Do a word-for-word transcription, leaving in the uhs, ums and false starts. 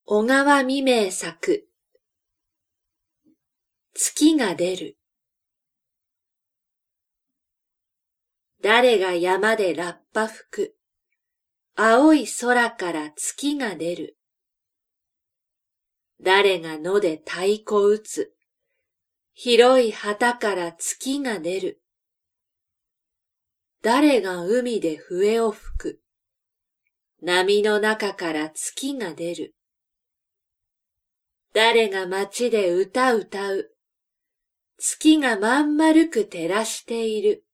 小川未明作。月が出る。誰が山でラッパ吹く。青い空から月が出る。誰が野で太鼓打つ。広い旗から月が出る。誰が海で笛を吹く。波の中から月が出る。誰が街で歌歌う。月がまん丸く照らしている。